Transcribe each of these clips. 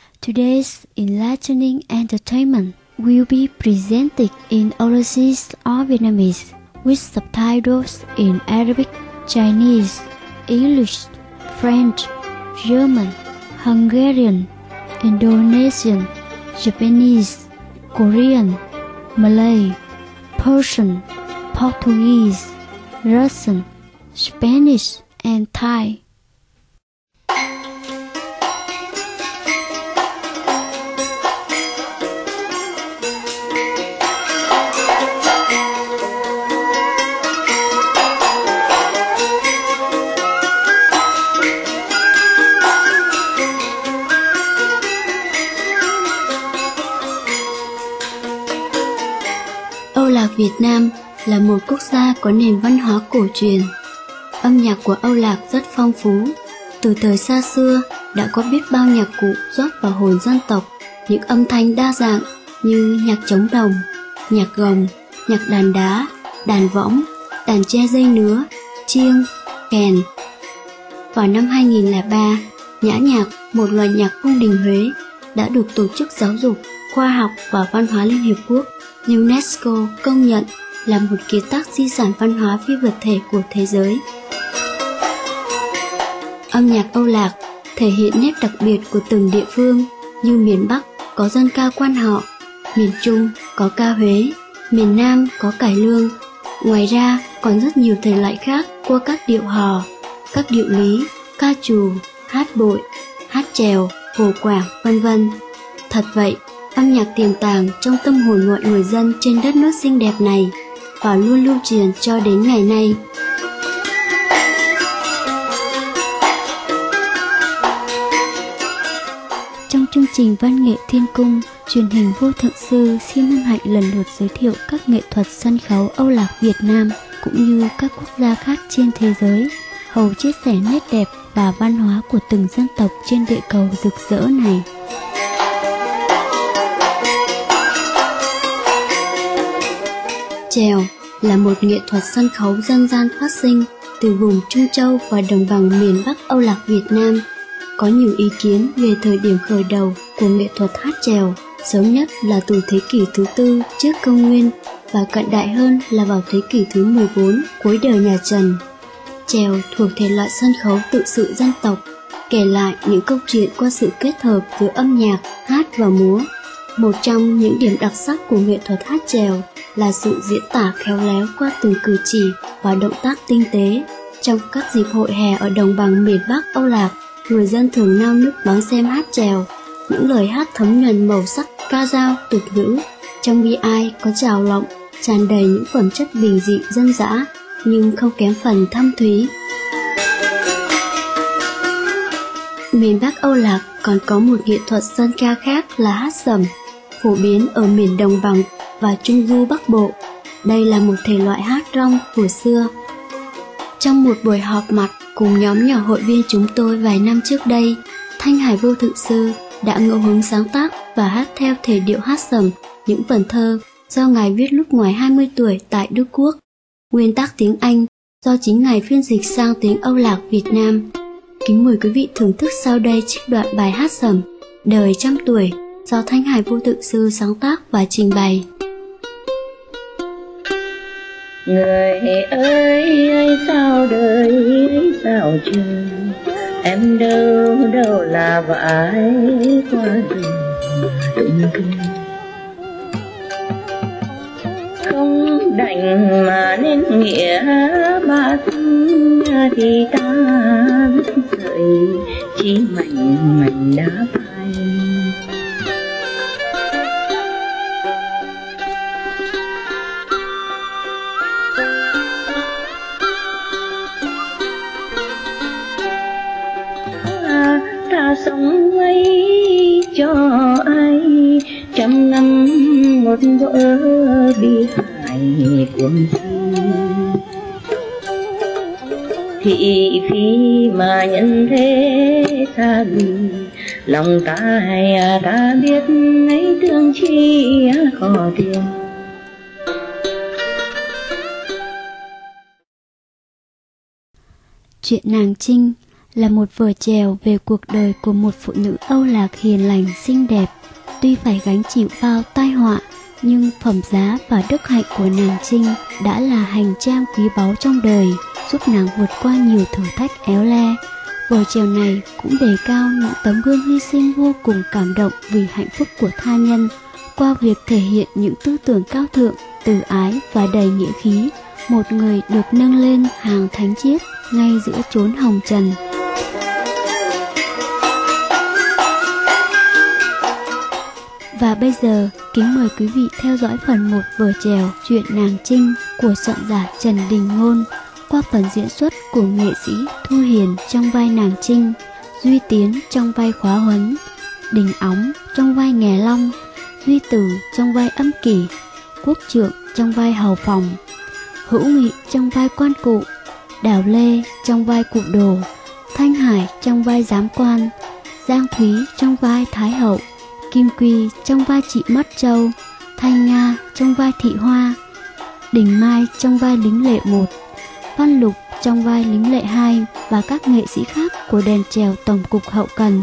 Today's enlightening entertainment will be presented in overseas or Vietnamese with subtitles in Arabic, Chinese, English, French, German, Hungarian, Indonesian, Japanese, Korean, Malay, Persian, Portuguese, Russian, Spanish, and Thai. Âu Lạc Việt Nam là một quốc gia có nền văn hóa cổ truyền. Âm nhạc của Âu Lạc rất phong phú. Từ thời xa xưa đã có biết bao nhạc cụ rót vào hồn dân tộc, những âm thanh đa dạng như nhạc trống đồng, nhạc gồng, nhạc đàn đá, đàn võng, đàn tre dây nứa, chiêng, kèn. Vào năm 2003, Nhã Nhạc, một loại nhạc cung đình Huế, đã được Tổ chức Giáo dục, Khoa học và Văn hóa Liên Hiệp Quốc UNESCO công nhận là một kiệt tác di sản văn hóa phi vật thể của thế giới. Âm nhạc Âu Lạc thể hiện nét đặc biệt của từng địa phương, như miền Bắc có dân ca Quan Họ, miền Trung có ca Huế, miền Nam có cải lương. Ngoài ra còn rất nhiều thể loại khác qua các điệu hò, các điệu lý, ca trù, hát bội, hát chèo, hồ quảng, vân vân. Thật vậy, âm nhạc tiềm tàng trong tâm hồn mọi người dân trên đất nước xinh đẹp này và luôn lưu truyền cho đến ngày nay. Trong chương trình Văn nghệ Thiên Cung, truyền hình Vô Thượng Sư xin hân hạnh lần lượt giới thiệu các nghệ thuật sân khấu Âu Lạc Việt Nam cũng như các quốc gia khác trên thế giới, hầu chia sẻ nét đẹp và văn hóa của từng dân tộc trên địa cầu rực rỡ này. Chèo là một nghệ thuật sân khấu dân gian phát sinh từ vùng Trung Châu và đồng bằng miền Bắc Âu Lạc Việt Nam. Có nhiều ý kiến về thời điểm khởi đầu của nghệ thuật hát chèo, sớm nhất là từ thế kỷ thứ 4 trước công nguyên và cận đại hơn là vào thế kỷ thứ 14 cuối đời nhà Trần. Chèo thuộc thể loại sân khấu tự sự dân tộc, kể lại những câu chuyện qua sự kết hợp giữa âm nhạc, hát và múa. Một trong những điểm đặc sắc của nghệ thuật hát chèo là sự diễn tả khéo léo qua từng cử chỉ và động tác tinh tế. Trong các dịp hội hè ở đồng bằng miền Bắc Âu Lạc, người dân thường nao nức đón xem hát chèo. Những lời hát thấm nhuần màu sắc ca dao tục ngữ, trong bi ai có trào lộng, tràn đầy những phẩm chất bình dị dân dã nhưng không kém phần thâm thúy. Miền Bắc Âu Lạc còn có một nghệ thuật dân ca khác là hát sẩm, phổ biến ở miền đồng bằng và trung du Bắc Bộ. Đây là một thể loại hát rong của xưa. Trong một buổi họp mặt cùng nhóm nhỏ hội viên chúng tôi vài năm trước đây, Thanh Hải Vô Thượng Sư đã ngẫu hứng sáng tác và hát theo thể điệu hát sẩm những vần thơ do Ngài viết lúc ngoài 20 tuổi tại Đức Quốc. Nguyên tác tiếng Anh do chính Ngài phiên dịch sang tiếng Âu Lạc Việt Nam. Kính mời quý vị thưởng thức sau đây trích đoạn bài hát sẩm Đời trăm tuổi do Thanh Hải Vô Thượng Sư sáng tác và trình bày. Người ơi sao đời sao trời, em đâu đâu là vãi qua đường không đành mà nên nghĩa ba thân thì ta biết sợi chỉ mảnh đá phai. Ta sống ấy cho ai trăm năm một vỡ bi hài cuồng si, thị phi mà nhân thế xa lì, lòng ta biết ấy thương chi có tiền. Chuyện nàng Trinh là một vở chèo về cuộc đời của một phụ nữ Âu Lạc hiền lành xinh đẹp. Tuy phải gánh chịu bao tai họa, nhưng phẩm giá và đức hạnh của nàng Trinh đã là hành trang quý báu trong đời, giúp nàng vượt qua nhiều thử thách éo le. Vở chèo này cũng đề cao những tấm gương hy sinh vô cùng cảm động vì hạnh phúc của tha nhân, qua việc thể hiện những tư tưởng cao thượng, từ ái và đầy nghĩa khí, một người được nâng lên hàng thánh chiết ngay giữa chốn hồng trần. Và bây giờ, kính mời quý vị theo dõi phần 1 vở chèo Chuyện Nàng Trinh của soạn giả Trần Đình Ngôn, qua phần diễn xuất của nghệ sĩ Thu Hiền trong vai nàng Trinh, Duy Tiến trong vai Khóa Huấn, Đình Óng trong vai Nghè Long, Duy Tử trong vai Âm Kỷ, Quốc Trượng trong vai Hầu Phòng, Hữu Nghị trong vai Quan Cụ, Đào Lê trong vai Cụ Đồ, Thanh Hải trong vai Giám Quan, Giang Thúy trong vai Thái Hậu, Kim Quy trong vai chị Mất Châu, Thanh Nga trong vai Thị Hoa, Đình Mai trong vai lính lệ 1, Văn Lục trong vai lính lệ 2 và các nghệ sĩ khác của đền chèo Tổng cục Hậu cần.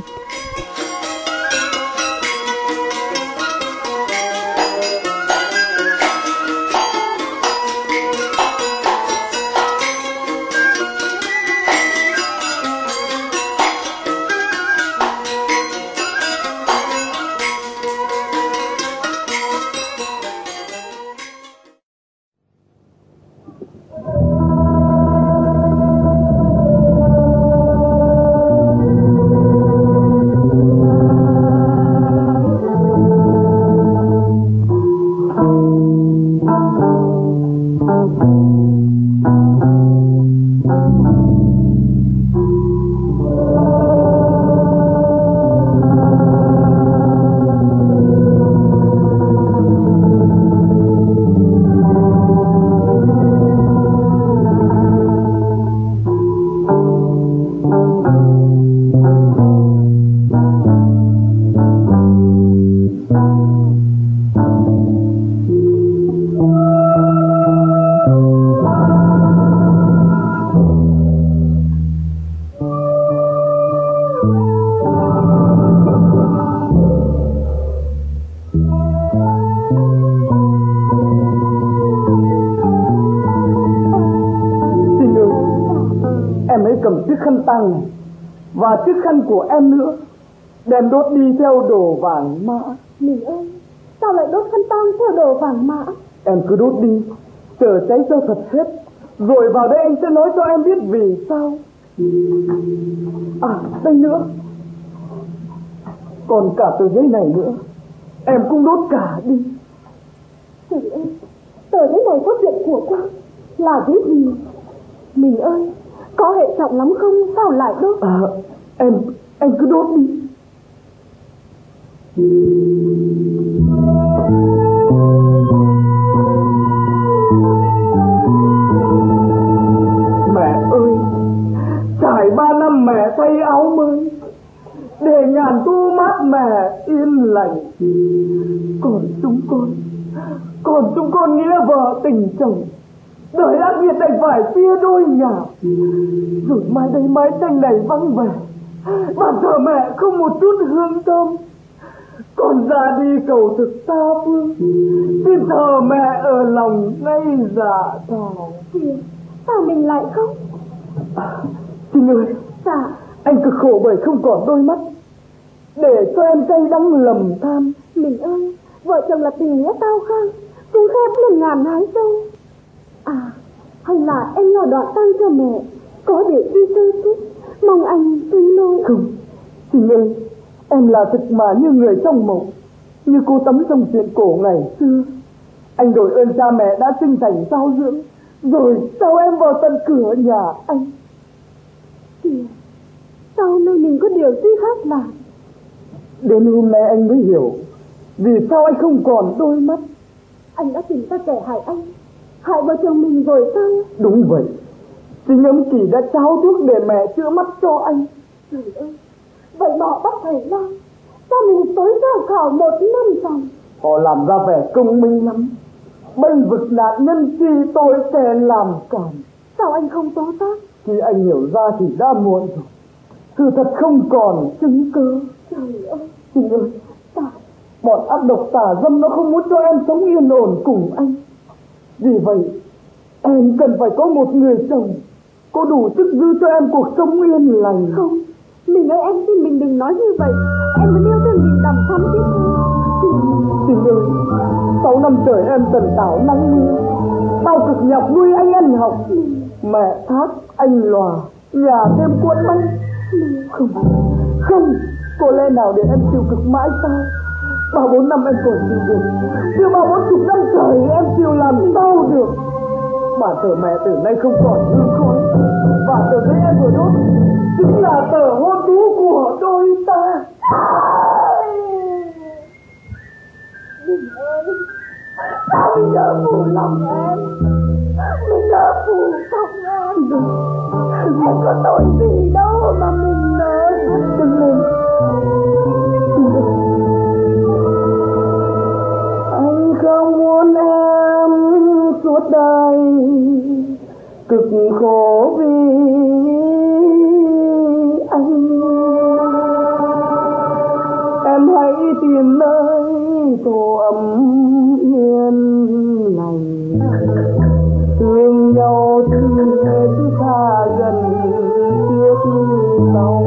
Cầm chiếc khăn tang này và chiếc khăn của em nữa, đem đốt đi theo đồ vàng mã. Mình ơi, sao lại đốt khăn tang theo đồ vàng mã? Em cứ đốt đi, chờ cháy cho thật hết, rồi vào đây anh sẽ nói cho em biết vì sao. À, đây nữa, còn cả tờ giấy này nữa, em cũng đốt cả đi. Trời ơi, tờ giấy này có chuyện của con, là giấy gì? Mình ơi, có hệ trọng lắm không? Sao lại đốt? À, em cứ đốt đi. Mẹ ơi, trải 3 năm mẹ thay áo mới, để ngàn thu mát mẻ yên lành. Còn chúng con nghĩa vợ tình chồng, đời ác nghiệt đành phải chia đôi nhà. Rồi mai đây mái tranh này vắng vẻ, bàn thờ mẹ không một chút hương thơm. Con ra đi cầu thực xa phương, xin thờ mẹ ở lòng ngay dạ thảo. Sao mình lại khóc? Trinh ơi, Dạ. anh cực khổ bởi không còn đôi mắt, để cho em cay đắng lầm than. Mình ơi, vợ chồng là tình nghĩa tao khang, cùng khép lên ngàn hái sâu. À, hay là em lo đoạn tay cho mẹ, có để đi chơi chút, mong anh thứ lỗi. Không, Trinh ơi, em là thực mà như người trong mộng, như cô Tấm trong chuyện cổ ngày xưa. Anh đổi ơn cha mẹ đã sinh thành giáo dưỡng, rồi sao em vào tận cửa nhà anh. Kìa, sau này mình có điều gì khác làm. Đến hôm nay anh mới hiểu vì sao anh không còn đôi mắt. Anh đã tìm ra kẻ hại anh, hại vợ chồng mình rồi sao? Đúng vậy, Trinh Âm Kỳ đã trao thuốc để mẹ chữa mắt cho anh. Trời ơi, vậy mà họ bắt thầy Lang, sao mình tới ra khảo 1 năm rồi? Họ làm ra vẻ công minh lắm, bênh vực nạn nhân chi tôi kẻ làm cản. Sao anh không tố giác? Khi anh hiểu ra thì đã muộn rồi. Sự thật không còn chứng cứ. Trời ơi, Trinh ơi, tại bọn ác độc tà dâm nó không muốn cho em sống yên ổn cùng anh. Vì vậy em cần phải có một người chồng có đủ sức giữ cho em cuộc sống yên lành. không, mình ơi, em xin mình đừng nói như vậy. Em vẫn yêu thương mình đằm thắm thiết thôi. Trinh ơi, 6 năm trời em tần tảo nắng mưa, bao cực nhọc nuôi anh ăn học. Mẹ thác, anh lòa, nhà thêm cuốn bánh. Không, không, có lẽ nào để em chịu cực mãi sao? 3-4 năm em còn chịu được, chứ 30-40 năm trời em chịu làm sao được? Bàn thờ mẹ từ nay không còn hương khói, và tờ giấy em vừa đốt chính là tờ hôn thú của đôi ta. Mình ơi, sao mình nỡ phụ lòng em? Mình nỡ phụ lòng em. Em có tội gì đâu mà mình nỡ. Đừng lên. Anh không muốn em suốt đời cực khổ vì anh. Em hãy tìm nơi tổ ấm yên lành, thương nhau từ xa gần trước sau.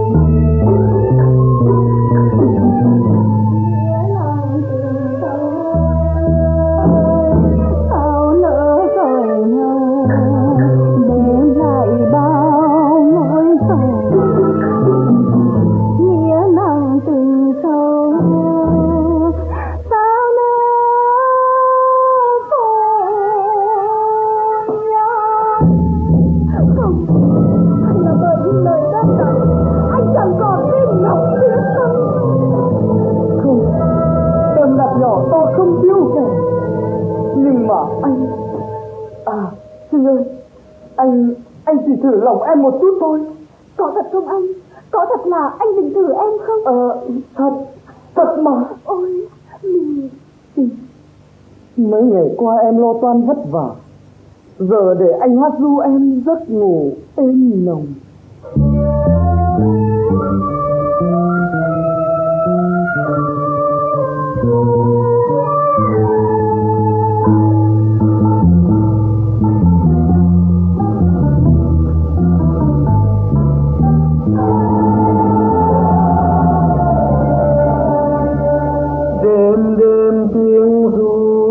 Sao lỡ rời nhau để lại bao nỗi sầu, nghĩa nặng tình sâu. Sao lỡ phôi nhau? Không, là bởi những lời đáp đặt anh chẳng còn tin ngọc biết không? Không, em đặt nhỏ to không thiếu kẻ. Nhưng mà anh... Trinh ơi, anh chỉ thử lòng em một chút thôi. Có thật không anh? Có thật là anh định thử em không? Thật mà. Ôi, mình... Mấy ngày qua em lo toan vất vả, giờ để anh hát ru em giấc ngủ êm nồng. Đêm đêm tiếng ru,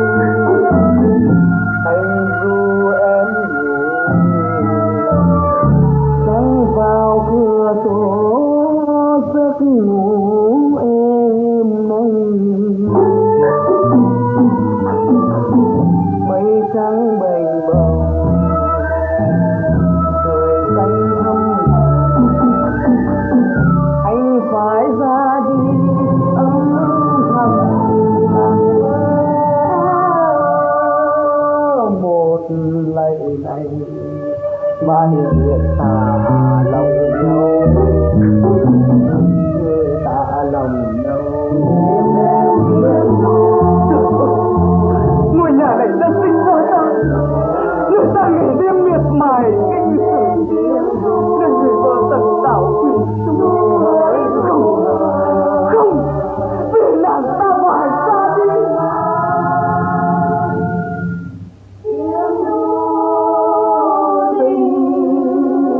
anh ru em ngủ, sáng vào cửa sổ giấc ngủ êm nồng. Mây trắng bềnh bồng, trời xanh thăm, anh phải ra đi âm thầm. Một lạy này mà hiện ta lòng nhau, ta lòng nhau. Ngôi nhà này đã sinh ra ta, người ta ngày đêm miệt mài kinh sự, để người vợ tận tạo thủy chung. Không, vì nàng ta phải ra đi. Tiếng ru tình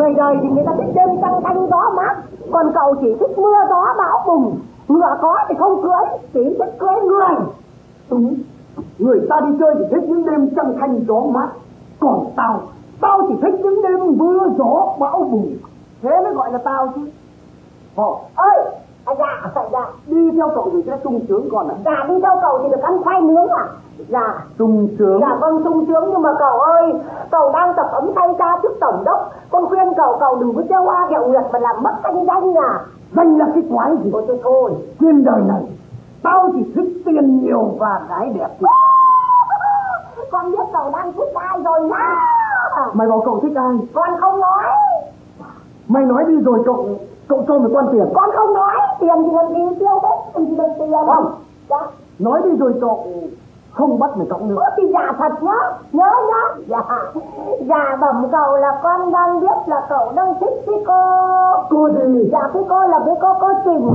Người đời thì người ta thích đêm trăng thanh gió mát, còn cậu chỉ thích mưa gió bão bùng. Ngựa có thì không cưới, chỉ thích cưới người. Người ta đi chơi thì thích những đêm trăng thanh gió mát, còn tao chỉ thích những đêm mưa gió bão bùng. Thế mới gọi là tao chứ. Ơi, dạ, đi theo cậu thì sẽ sung sướng con ạ. Dạ, đi theo cậu thì được ăn khoai nướng à? Dạ. Sung sướng. Dạ vâng, sung sướng, nhưng mà cậu ơi, cậu đang tập ấm thay cha trước tổng đốc. Con khuyên cậu đừng có trêu hoa ghẹo nguyệt mà làm mất thanh danh à. Danh là cái quái gì? Thôi, trên đời này tao chỉ thích tiền nhiều và gái đẹp. Con biết cậu đang thích ai rồi nhá. Mày bảo cậu thích ai? Con không nói. Mày nói đi rồi cậu cho một quan tiền. Con không nói, tiền thì làm gì tiêu hết, làm gì được tiền. Không. Dạ. Nói đi rồi cậu không bắt mày cậu nữa. Thì dạ thật nhá. Dạ. Dạ bẩm cậu là con đang biết là cậu đang thích cái cô. Cô gì? Dạ cái cô là cái cô Trinh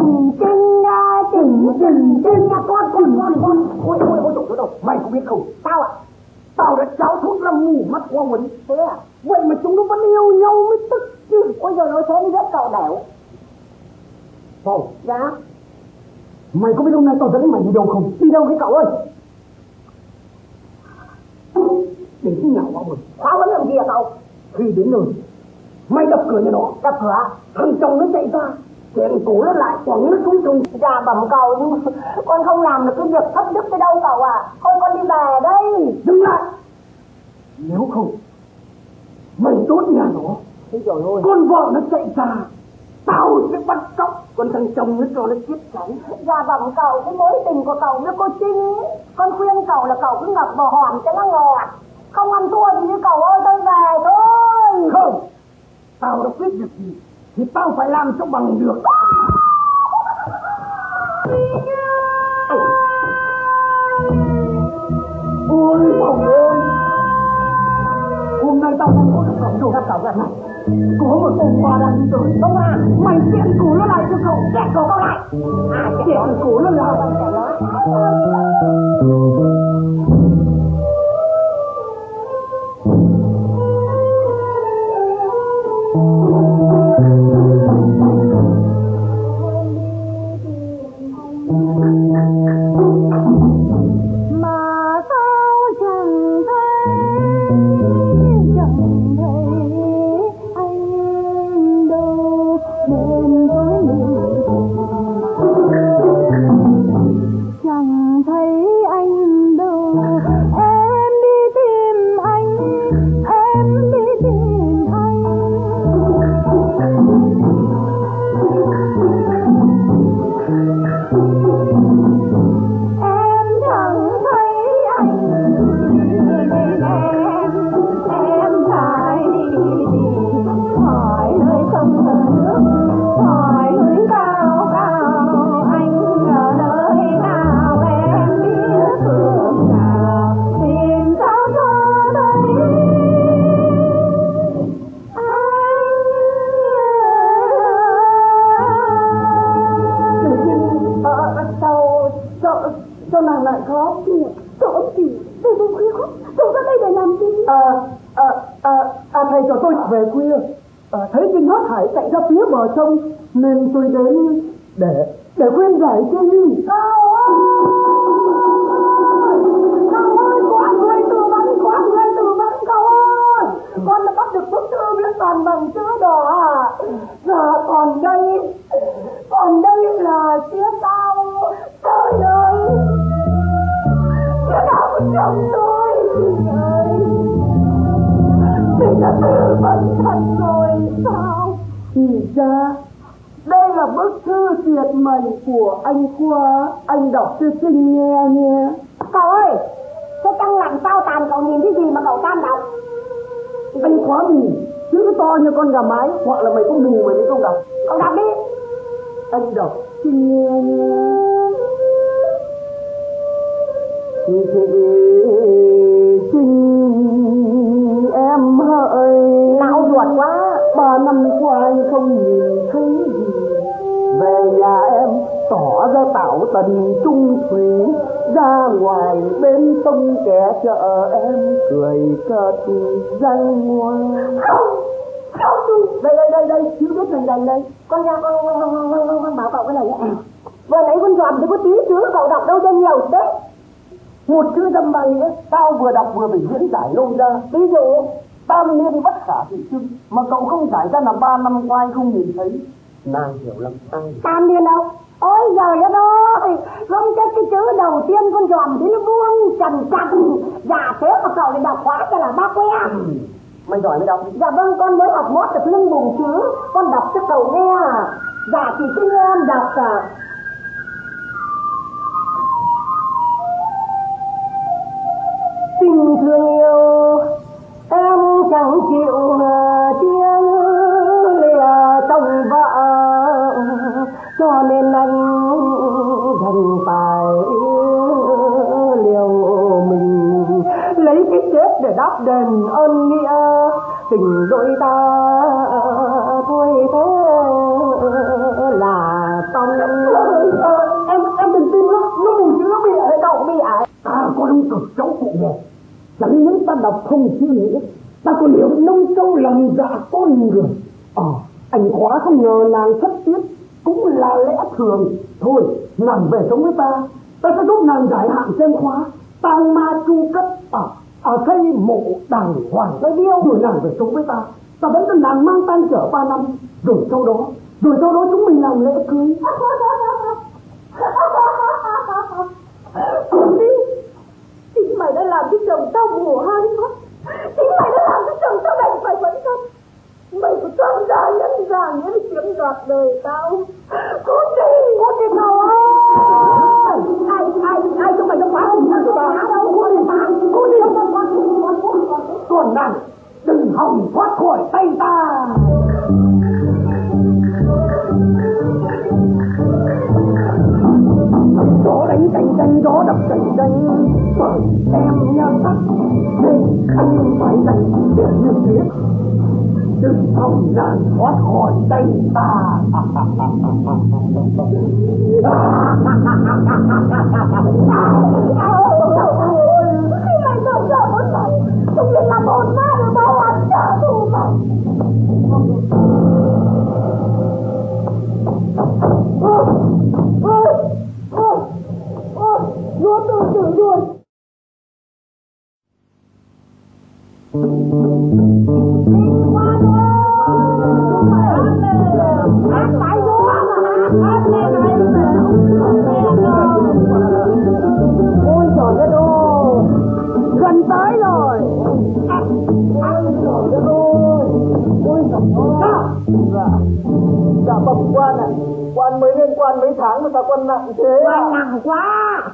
nha con. Ôi trời, mày có biết không? Sao ạ? Tao đã cháu thuốc làm mù mắt qua quấn. Thế à? Vậy mà chúng nó vẫn yêu nhau mới tức chứ. Ôi giời ơi, thế mới biết cậu đẻo. Thôi. Dạ. Mày có biết hôm nay tao dẫn mày đi đâu không? Đi đâu cái cậu ơi? Đến cái nhà của mình. Khóa vẫn làm gì à cậu? Khi đến nơi mày đập cửa nhà nó. Đập cửa? Thằng chồng nó chạy ra, chèn cổ nó lại, quẳng nó xuống thùng. Dạ bẩm cậu, nhưng con không làm được cái việc thất đức tới đâu cậu à. Thôi con đi về đây. Dừng lại. Nếu không mày đốt nhà nó. Con vợ nó chạy ra, tao sẽ bắt cóc. Còn thằng chồng nó cho nó chết cháy. Dạ bẩm cậu, cái mối tình của cậu với cô Trinh, con khuyên cậu là cậu cứ ngập vào hòn cho nó ngọt. Không ăn thua gì với cậu ơi, tôi về thôi. Không, tao đã quyết được gì thì tao phải làm cho bằng được. Ôi Phòng ơi, hôm nay tao không có gặp cậu này. Có một ông bà đang đi tới. Ông à, mày chẹn cổ nó lại cho cậu. Chẹn cổ cậu lại. Chẹn cổ nó lại. Thầy cho tôi về khuya, thấy Trinh Hót Hải chạy ra phía bờ sông nên tôi đến để khuyên giải Trinh. Cậu ơi, có người tư vấn cậu ơi. Con đã bắt được bức thư viết toàn bằng chữ đỏ à. Giờ còn đây là phía tao. Trời ơi, phía nào của chồng tôi. Mình đã tư vấn thật rồi sao? Thì ra đây là bức thư tuyệt mệnh của anh Khoa. Anh đọc cho Trinh nghe nha. Cậu ơi, cái trăng lặn sao tàn cậu nhìn cái gì mà cậu can đọc? Anh Khoa mù, chữ to như con gà mái. Hoặc là mày có mù mày mới không đọc. Cậu đọc đi. Anh đọc Trinh nghe nha. Trinh em hỡi, não ruột quá. 3 năm qua anh không nhìn thấy gì. Về nhà em tỏ ra tảo tần trung thủy. Ra ngoài bên sông kẻ chợ em cười cợt răng ngoan. Sao chú? Đây, chú biết mình đây. Con ra con bảo cậu cái này nhé. Vừa nãy con dòm thì có tí chữ cậu đọc đâu cho nhiều đấy. Một chữ dăm ba nghĩa, tao vừa đọc vừa phải diễn giải lôi ra. Ví dụ tam niên bất khả thị chưng, mà cậu không giải ra là 3 năm qua anh không nhìn thấy. Nàng hiểu lắm tăng. tam niên đâu? Ôi giời đất ơi, không trách cái chữ đầu tiên con dòm thì nó buông trần trần. Dạ thế mà cậu lại đọc hóa cho là ba que. Mày giỏi mới đọc. Dạ vâng, con mới học mót được lưng bùng chữ. Con đọc cho cậu nghe. Dạ thì cứ nghe em đọc à. Tình thương yêu em chẳng chịu chia lìa chồng vợ, cho nên anh đành phải liều mình lấy cái chết để đáp đền ơn nghĩa tình đôi ta, thôi thế là xong. Em đừng tin nữa, nó bùng chữ nó bị ở đâu bị ải. Ta có nông cực cháu phụ đẹp, chẳng những ta đọc không chữ nghĩa, ta còn hiểu nông sâu lòng dạ con người. Anh khóa không ngờ nàng thất tiết cũng là lẽ thường. Thôi, nàng về sống với ta sẽ giúp nàng giải hạn xem khóa. Tang ma chu cấp ở xây mộ đàng hoàng tới điêu, rồi nàng về sống với ta vẫn cho nàng mang tang chở 3 năm, rồi sau đó chúng mình làm lễ cưới. Con đi, chính mày đã làm cái chồng tao mùa hai mắt, chính mày đã làm cái chồng tao đành phải vẫn thân. Mày của tao ra nhân ra nghĩa là chiếm đoạt đời tao. Cút đi cậu ơi. Ai cho mày nó phá không sao phá đâu. Cút đi Còn nàng đừng hòng thoát khỏi tay ta. Gió đánh tranh, gió đập tranh, bởi em nhau tắt nên anh phải đánh để như thế. Đừng hòng nàng thoát khỏi tay ta. Mày sợ sợ một lần, không biết là một ma rồi bao ăn trả thù mày. Nó tự tử luôn. Ôi trời đất ơi, gần tới rồi. Ôi trời đất ơi. Ôi trời ơi. Dạ bẩm quan ạ. Quan mới lên quan mấy tháng mà sao quan nặng thế? Quan nặng quá.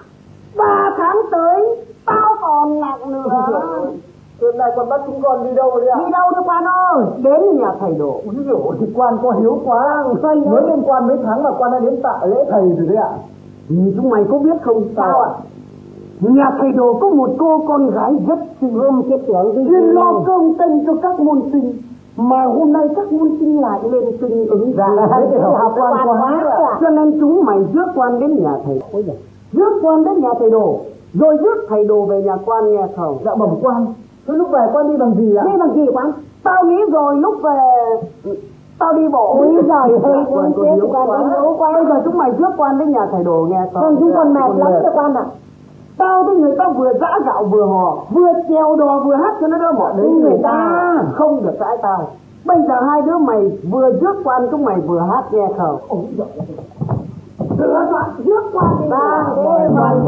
3 tháng tới tao còn nặng nữa. Hôm nay quan bắt chúng con đi đâu đấy ạ? Đi đâu nữa quan ơi? Đến nhà thầy Độ. Ví dụ thì quan có hiếu quá. Mới lên quan mấy tháng mà quan đã đến tạ lễ thầy rồi đấy ạ. Chúng mày có biết không sao ạ? Nhà thầy Đồ có một cô con gái rất xinh, cái tưởng chuyên lo công tinh cho các môn sinh, mà hôm nay các môn sinh lại lên sinh ứng ra để học quan hóa, cho nên chúng mày rước quan đến nhà thầy. Rước quan đến nhà thầy Đồ, rồi rước thầy Đồ về nhà quan nghe không? Dạ bẩm quan. Thế lúc về quan đi bằng gì ạ? Đi bằng gì quan? Tao nghĩ rồi lúc về tao đi bộ. Ôi giời ơi, quan chết quan. Bây giờ chúng mày rước quan đến nhà thầy Đồ nghe không? Chúng con mệt lắm cho quan ạ. Tao với người ta vừa giã gạo vừa hò, vừa treo đò vừa hát cho nó đỡ mỏi đấy. Người ta không được cãi tao. Bây giờ hai đứa mày vừa rước quan chúng mày vừa hát nghe không? Ôi giời ơi. Đưa đoạn rước quan đi. Ba đêm quan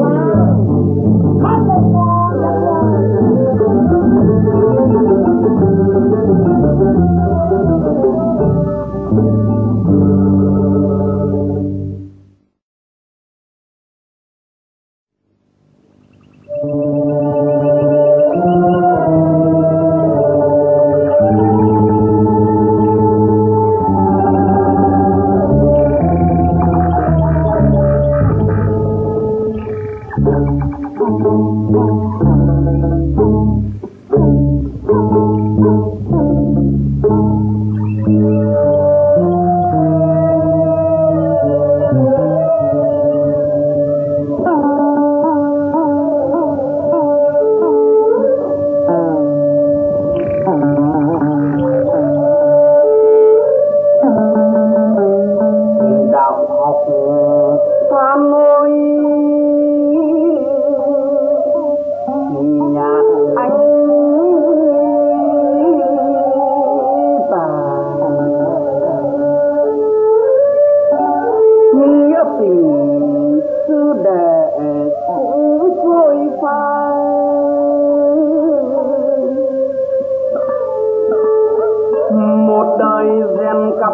hát lên con.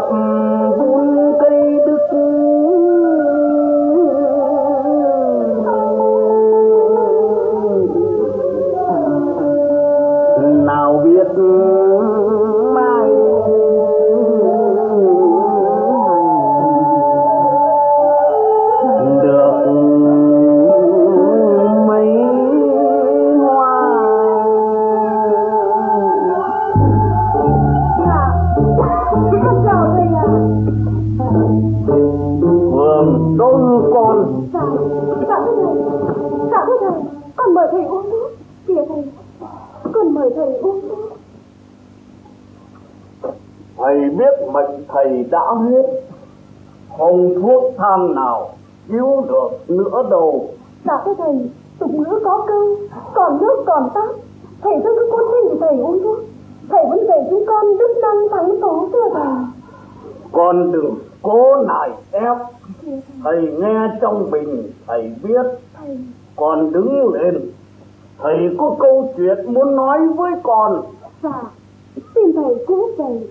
mập vun cây đức nào biết mai được mấy hoa. Con chào thầy ạ. Vườn đôn con. Dạ thưa thầy, con mời thầy uống nước. Kìa thầy, con mời thầy uống nước. Thầy biết mệnh thầy đã hết, không thuốc thang nào cứu được nữa đâu. Dạ thưa thầy, tục ngữ có câu còn nước còn tát. Thầy cứ con xin thì thầy uống thuốc. Thầy vẫn dạy chúng con đức năng thắng tố thưa thầy. Con đừng cố nài ép. Thầy nghe trong mình thầy biết. Thầy, Con đứng lên, thầy có câu chuyện muốn nói với con. dạ, xin thầy cứu thầy.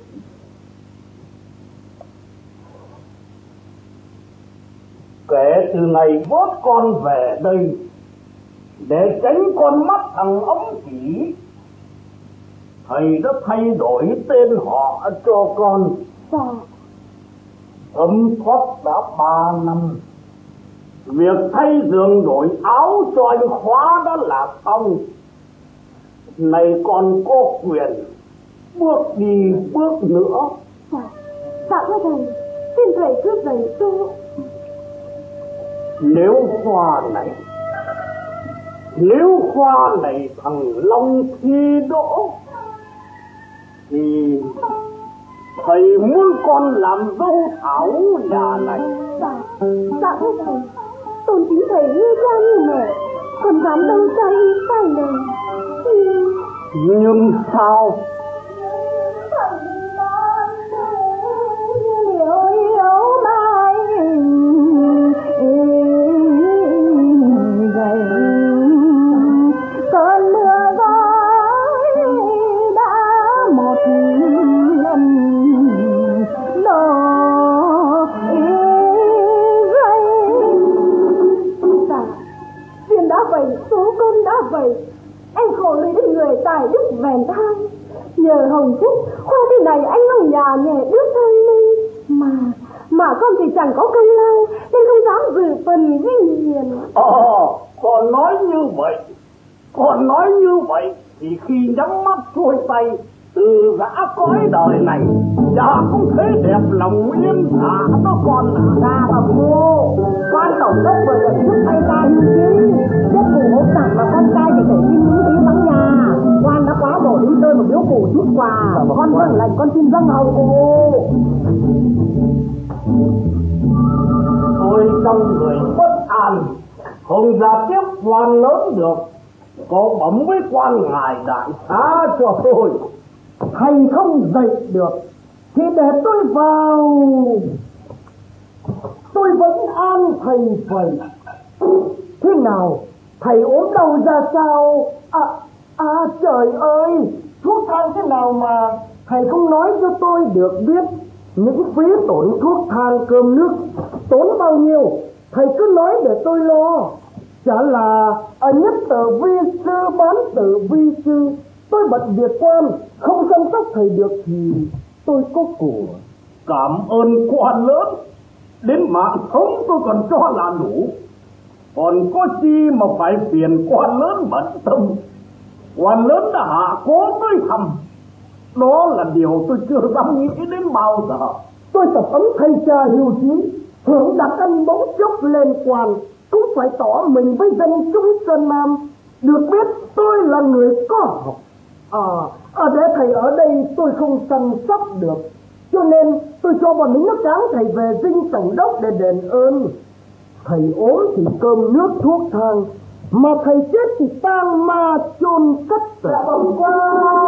Kể từ ngày vớt con về đây, để tránh con mắt thằng ống chỉ, thầy đã thay đổi tên họ cho con. Dạ, Thấm thoát đã 3 năm. Việc thay giường đổi áo cho anh Khóa đã là xong. Này con có quyền bước đi bước nữa. dạ thưa thầy, xin thầy cứ dạy cho. Nếu khoa này thằng Long thi đỗ thì thầy muốn con làm dâu thảo nhà này. Dạ thưa thầy, tôn kính thầy như cha như mẹ, còn dám đâu sai lầm. Nhưng sao? Cơn mưa gói đã một lần đổ rơi. Dạ, duyên đã vậy, số con đã vậy. Anh khổ lũy người tài đức vẹn thai. Nhờ hồng phúc, khoa thế này anh ông nhà nhẹ đứa thân đi. Mà con thì chẳng có công lao, nên không dám dự phần vinh hiển. Con nói như vậy thì khi nhắm mắt xuôi tay từ giã cõi đời này, cha cũng thế đẹp lòng yên thả đó con à. Dạ bà cô, quan tổng đốc vừa được giúp tay ta như chứ. Chết phụ hỗn tạp mà con trai thì phải xin những tí vắng nhà. Quan đã quá đổ đi chơi một biếu phủ chút quà. Con vâng lệnh con xin dâng hầu cô. Tôi trong người bất an, không ra tiếp quan lớn được. Có bấm với quan ngài đại xá cho tôi. Thầy không dậy được thì để tôi vào. Tôi vẫn an thầy vậy. Thế nào? Thầy ốm đau ra sao? Trời ơi, thuốc thang thế nào mà thầy không nói cho tôi được biết. Những phí tổn thuốc thang cơm nước tốn bao nhiêu, thầy cứ nói để tôi lo. Chả là ở nhất tờ vi sư bán tờ vi sư. Tôi bận việc quan, không chăm sóc thầy được thì tôi có của. Cảm ơn quan lớn, đến mạng sống tôi còn cho là đủ. Còn có chi mà phải phiền quan lớn bận tâm. Quan lớn đã hạ cố tới thầm. Đó là điều tôi chưa dám nghĩ đến bao giờ. Tôi tập ấm thay cha hiếu chiến, hưởng đặc anh bỗng chốc lên quan, cũng phải tỏ mình với dân chúng Sơn Nam. Được biết tôi là người có học. Để thầy ở đây tôi không săn sóc được, cho nên tôi cho bọn lính nó cáng thầy về dinh tổng đốc để đền ơn. Thầy ốm thì cơm nước thuốc thang, mà thầy chết thì tang ma chôn cất. Dạ bẩm quan.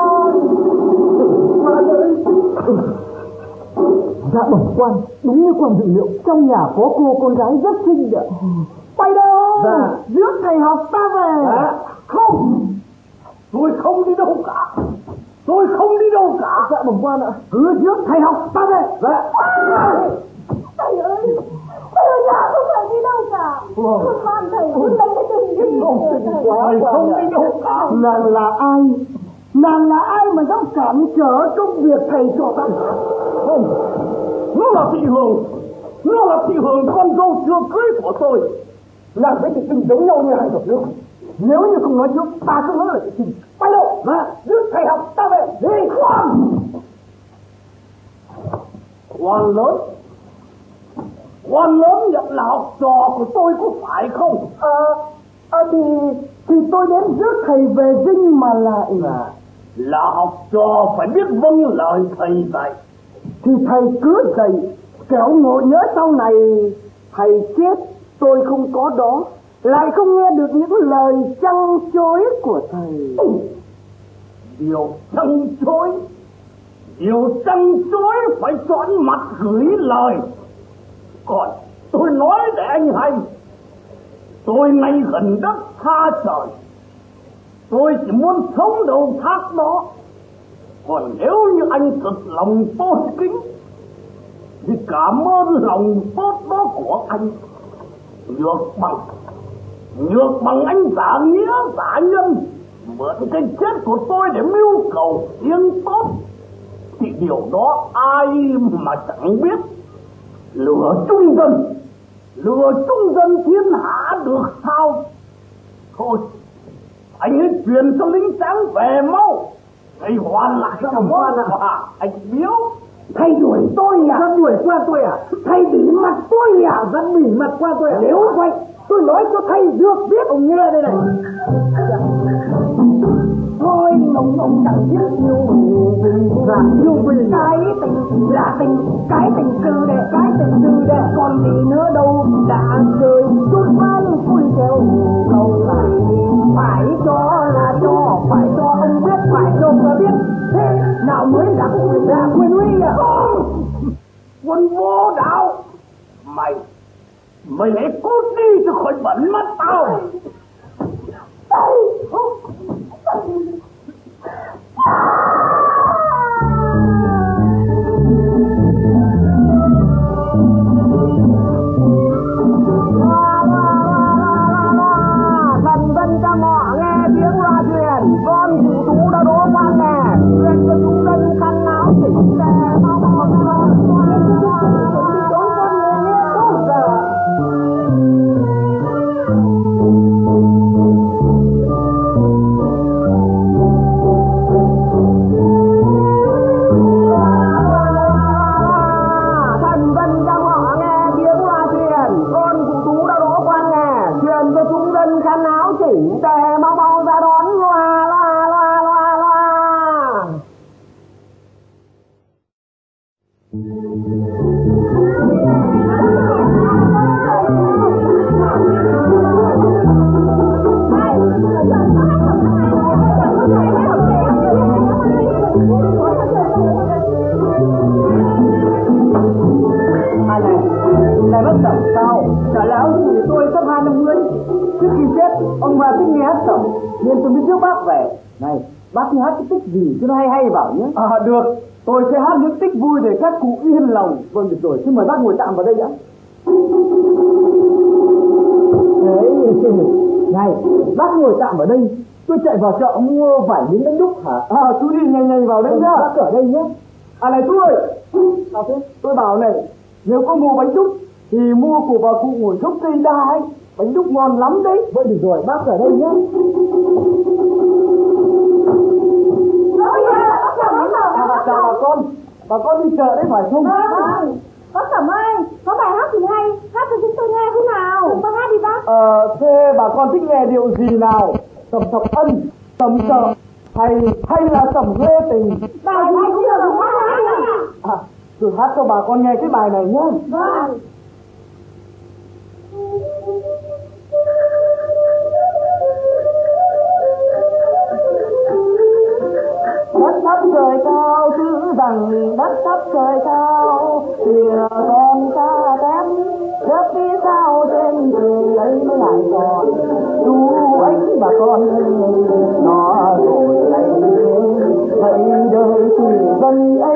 Dạ bẩm quan, đúng như quan dự liệu, trong nhà có cô con gái rất xinh đẹp. Bay đâu? Dạ, rước thầy học ta về. Không, tôi không đi đâu cả. Tôi không đi đâu cả. Dạ bẩm quan ạ. Cứ trước thầy học ta về. Dạ. Thầy ơi, thầy ở nhà không phải đi đâu cả. Con khoan thầy, con lấy cái đừng đi. Thầy không đi đâu cả. Nàng là ai? Nàng là ai mà dám cản trở công việc thầy cho ta? Không, nó là Thị Hường. Nó là Thị Hường, con dâu chưa cưới của tôi. Nàng với Thị Trinh giống nhau như hai giọt nước. Nếu như không nói trước, ta cứ nói là Thị Trinh. Quay đầu, rước thầy học ta về. Đi khoan. Quan lớn nhận là học trò của tôi có phải không? Thì tôi đến rước thầy về dinh mà lại là học trò phải biết vâng lời thầy dạy. Thì thầy cứ dạy, kẻo ngộ nhớ sau này thầy chết tôi không có đó, lại không nghe được những lời trăng chối của thầy. Điều trăng chối phải chọn mặt gửi lời. Còn tôi nói để anh hay, tôi nay gần đất tha trời, tôi chỉ muốn sống đầu thác đó. Còn nếu như anh thật lòng tôn kính thì cảm ơn lòng tốt đó của anh. Nhược bằng anh giả nghĩa giả nhân, mượn cái chết của tôi để mưu cầu yên tốt, thì điều đó ai mà chẳng biết. Lừa trung dân thiên hạ được sao? Thôi anh ấy truyền cho lính trắng về mau, thầy hoàn lại cho quan à. Anh Biếu, thầy đuổi tôi à? Rất đuổi qua tôi à? Thầy bỉ mặt tôi à? Rất bỉ mặt qua tôi à? Nếu vậy tôi nói cho thầy được biết. Ông nghe đây này. Thôi ông chẳng biết yêu mình cái tình là tình, cái tình cư để còn gì nữa đâu. Đã rơi chút văn vui theo câu lại, phải cho là cho, phải cho ông biết, phải cho ông biết. Thế nào mới là quyền uy à? Quân vô đạo, mày hãy cút đi cho khỏi bẩn mắt tao. Dân cho mọ nghe tiếng loa truyền, con cụ tú đã đố quan nè, truyền cho chúng dân khăn áo chỉnh tề mau ra gì cho nó hay vào nhé. Được, tôi sẽ hát những tích vui để các cụ yên lòng. Vâng, được rồi, xin mời bác ngồi tạm vào đây đã. Này, bác ngồi tạm ở đây, tôi chạy vào chợ mua vải miếng bánh đúc hả? Chú đi nhanh vào đây nhá. Bác ở đây nhé. Này chú ơi, sao thế? Tôi bảo này, nếu có mua bánh đúc thì mua của bà cụ ngồi gốc cây đa ấy, bánh đúc ngon lắm đấy. Vậy được rồi, bác ở đây nhé. Chào bà con đi chợ đấy phải không? Bác Cẩm ơi, có bài hát gì hay, hát cho chúng tôi nghe thế nào? Bác hát đi bác. Thế bà con thích nghe điệu gì nào? Sầm sập ân, sầm sợ, hay là sầm quê tình? Bài gì cũng được, bác. Tôi hát cho bà con nghe cái bài này nhé. Vâng. Đất thấp trời cao chữ rằng đất thấp trời cao, kìa con ta tém đất đi sao trên trời ấy mới lại còn chú ấy bà con nó rồi lại thấy đời thì dân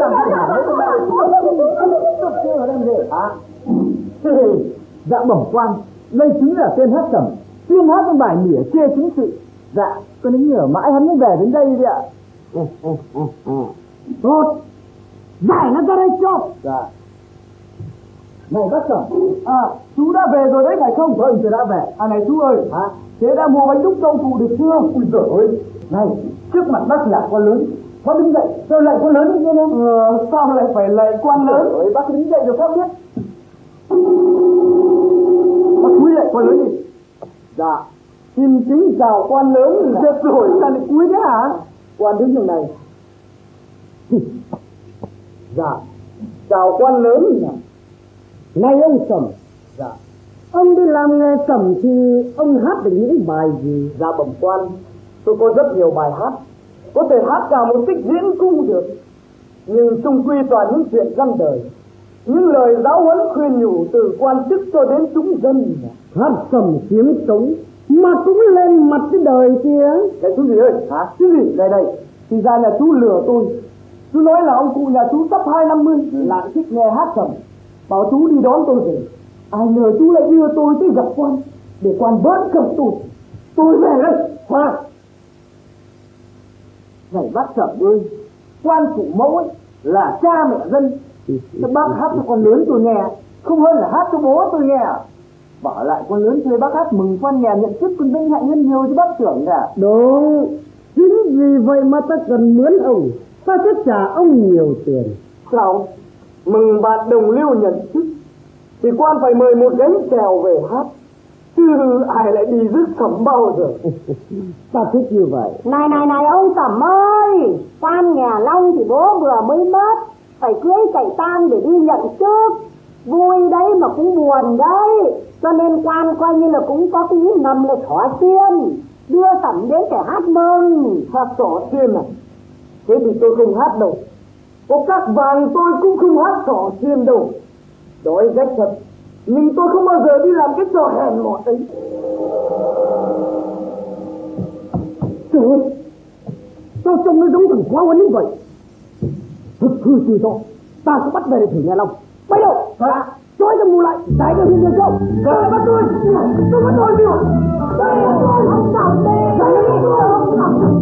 làm gì hả? Tôi chưa làm gì hả? Dạ bẩm quan, đây chính là tên hát sẩm, chuyên hát những bài mỉa chê chính sự. Dạ, con đến nhờ mãi hắn mới về đến đây đi ạ. Tốt, giải nó ra đây cho. Dạ. Này bác sẩm, chú đã về rồi đấy phải không? Vâng, tôi đã về. Này chú ơi, thế đã mua bánh đúc trong cụ được chưa? Ui giời ơi, này, trước mặt bác là quan lớn, bác đứng dậy, sao lại quan lớn như thế? Sao lại phải lạy quan lớn? Ôi, bác đứng dậy được pháp biết. Bác cúi lạy quan lớn đi. Dạ, xin kính chào quan lớn. Chết rồi, sao lại cúi thế hả? Quan đứng đường này. Dạ, chào quan lớn. Này ông Sẩm. Dạ. Ông đi làm nghề sẩm thì ông hát được những bài gì? Dạ bẩm quan, tôi có rất nhiều bài hát, có thể hát cả một tích diễn cũng được, nhưng chung quy toàn những chuyện răn đời, những lời giáo huấn khuyên nhủ từ quan chức cho đến chúng dân. Hát sẩm kiếm sống mà cũng lên mặt cái đời kia. Cái chú gì ơi? Hả? Chú gì? Đây, thì ra là chú lừa tôi. Chú nói là ông cụ nhà chú sắp 250 lại thích nghe hát sẩm, bảo chú đi đón tôi về. Ai ngờ chú lại đưa tôi tới gặp quan để quan bớt cầm tôi. Tôi về đây. Khoan, này bác Sẩm ơi, quan chủ mẫu ấy là cha mẹ dân, các bác hát cho con lớn tôi nghe không hơn là hát cho bố tôi nghe. Bảo lại con lớn thuê bác hát mừng quan nhà nhận chức con vinh hạnh hơn nhiều chứ bác trưởng cả. Đúng, chính vì vậy mà ta cần mướn ông, ta sẽ trả ông nhiều tiền. Sao? Mừng bạn đồng liêu nhận chức thì quan phải mời một gánh chèo về hát, chứ ai lại đi rước Sẩm bao giờ. Ta thích như vậy. Này ông Sẩm ơi, quan nhà Long thì bố vừa mới mất, phải cưới chạy tang để đi nhận chức. Vui đấy mà cũng buồn đấy, cho nên quan coi như là cũng có tí nằm là thỏ xiên, đưa Sẩm đến để hát mừng. Hát thỏ xiên à? Thế thì tôi không hát đâu. Có các vàng tôi cũng không hát thỏ xiên đâu. Đói rách thật, nhưng tôi không bao giờ đi làm cái trò hèn mọn ấy. Trời ơi, sao trông nó giống thằng quá quấn như vậy? Thực hư chưa rõ, ta sẽ bắt về để thử nghe Long. Bây đâu? Trói cho mù lại, giải cho thiên được không? Rồi bắt tôi bắt tôi kìa. Đây, ông Sẩm đây. Giải cho tôi, ông Sẩm.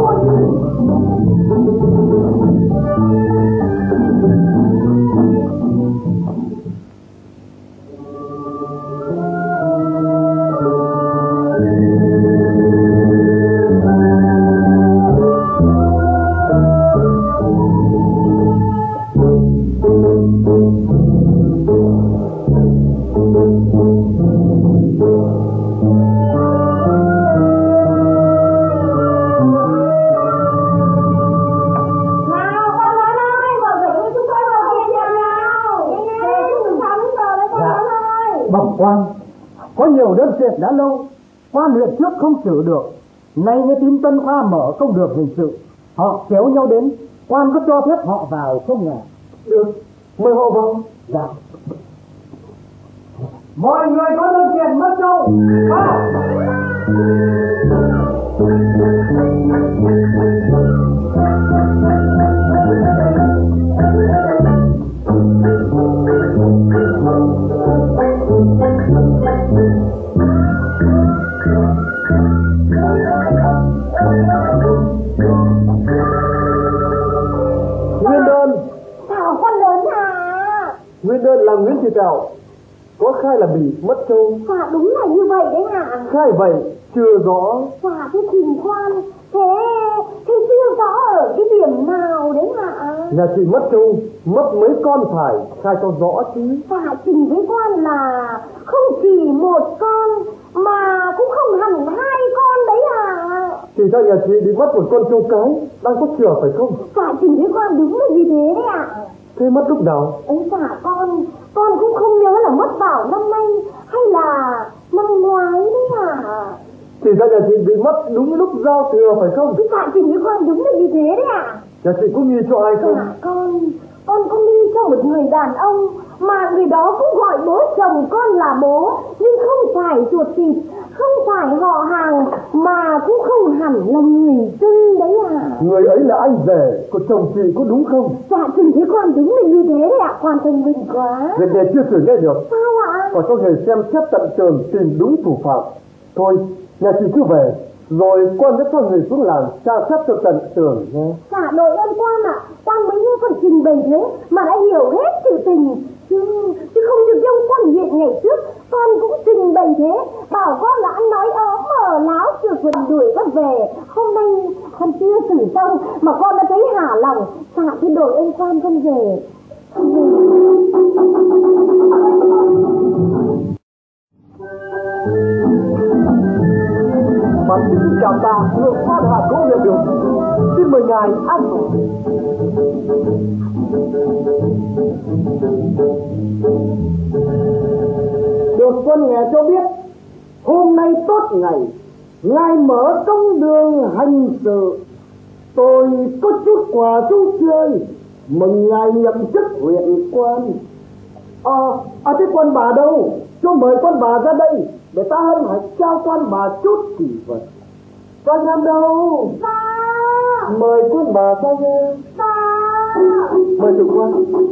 Quan, có nhiều đơn kiện đã lâu, quan huyện trước không xử được, nay nghe tin Tân Khoa mở công được hình sự, họ kéo nhau đến, quan có cho phép họ vào không nhỉ? Được, mời họ vào. Dạ. Mọi người có đơn kiện mất đâu? Nguyên đơn là Nguyễn Thị Tèo, có khai là bị mất trâu. Dạ đúng là như vậy đấy hả? Khai vậy chưa rõ. Dạ thưa trình quan, thế chưa rõ ở cái điểm nào đấy hả? Nhà chị mất trâu, mất mấy con phải khai cho rõ chứ. Dạ trình với quan là không chỉ một con mà cũng không hẳn 2 con đấy hả? Thì ra nhà chị bị mất một con trâu cái đang có chửa phải không? Dạ trình với quan đúng là như thế đấy ạ. Thế mất lúc nào? Ấy dạ con cũng không nhớ là mất vào năm nay hay là năm ngoái đấy hả? Thì ra nhà chị bị mất đúng lúc giao thừa phải không? Dạ trình với quan đúng là như thế đấy ạ. Nhà chị có nghi cho ai không? Dạ con có nghi cho một người đàn ông mà người đó cũng gọi bố chồng con là bố, nhưng không phải ruột thịt, Không phải họ hàng mà cũng không hẳn là người Trưng đấy à? Người ấy là anh rể của chồng chị có đúng không? Dạ chừng thấy con đúng là như thế đấy ạ, con thông minh quá. Việc này chưa xử nghe được. Sao ạ? Còn có thể xem xét tận tường tìm đúng thủ phạm. Thôi, nhà chị cứ về, rồi quan sẽ cho người xuống làng tra xét cho tận tường nhé. Dạ đội ơn quan ạ, quan mới nghe con trình bày thế mà đã hiểu hết sự tình. Chứ không được giống quan huyện ngày trước, con cũng trình bày thế, bảo con là ăn nói ốm mở láo chưa quần đuổi con về. Hôm nay con chưa xử xong mà con đã thấy hả lòng. Dạ thì đội ơn quan con về. Bản xin chào ta, lượng quan hạ cố nhận được. Xin mời ngài an ủi. Được Xuân nghe cho biết, hôm nay tốt ngày, ngài mở công đường hành sự. Tôi có chút quà chú chơi, mừng ngài nhậm chức huyện quan. Thế quan bà đâu? Cho mời quan bà ra đây, để ta hân hạnh trao quan bà chút kỷ vật. Quan em đâu? Dạ. Mời quan bà ra nghe. Dạ. Mời chủ quan.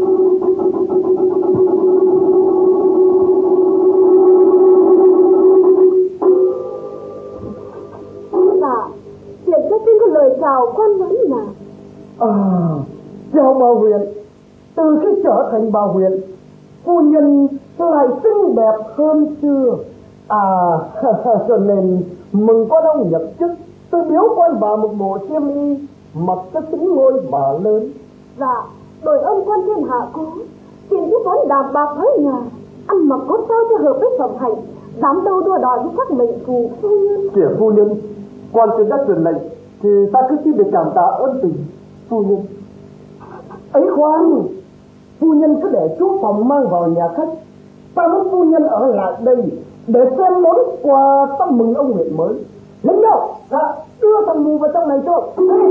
Dạ, hiện cho xin có lời chào quan vẫn là. Chào bà huyện. Từ khi trở thành bà huyện, phu nhân lại xinh đẹp hơn xưa. Cho nên mừng quan ông nhập chức, tôi biếu quan bà một bộ xiêm y mặc cho xứng ngôi bà lớn. Dạ, đội ơn quan thiên hạ có, tiền cái món đàm bạc với nhà, ăn mặc có sao cho hợp với phẩm hạnh, dám đâu đua đòi với các mệnh phù phu nhân. Kìa phu nhân, quan trên đã truyền lệnh thì ta cứ xin được cảm tạ ơn tình phu nhân. Ấy khoan, phu nhân cứ để chú phòng mang vào nhà khách, ta muốn phu nhân ở lại đây để xem món quà ta mừng ông huyện mới. Lính đâu? Dạ, đưa thằng mù vào trong này cho.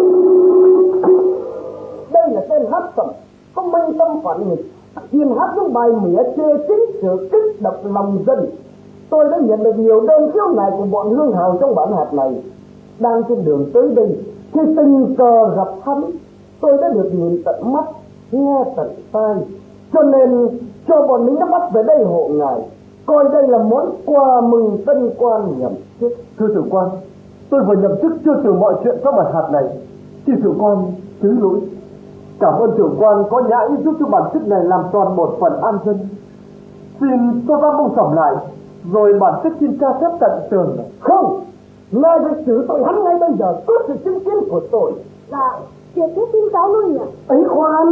Đây là tên hát sẩm, có minh tâm phản nghịch, chuyên hát những bài mỉa chê chính sự kích động lòng dân. Tôi đã nhận được nhiều đơn khiếu nại của bọn lương hào trong bản hạt này. Đang trên đường tới đây, khi tình cờ gặp hắn, tôi đã được nhìn tận mắt, nghe tận tai, cho nên cho bọn lính đã bắt về đây hộ ngài, coi đây là món quà mừng tân quan nhậm chức. Thưa trưởng quan, tôi vừa nhậm chức chưa từ mọi chuyện trong bản hạt này, xin trưởng quan thứ lỗi. Cảm ơn trưởng quan có nhã ý giúp cho bản chức này làm tròn một phần an dân. Xin cho ta bông sỏng lại, rồi bản chức xin tra xét tận tường. Không, ngài phải xử tội hắn ngay bây giờ, có sự chứng kiến của tôi. Dạ, chuyện thế xin cáo lui ạ. Ấy khoan,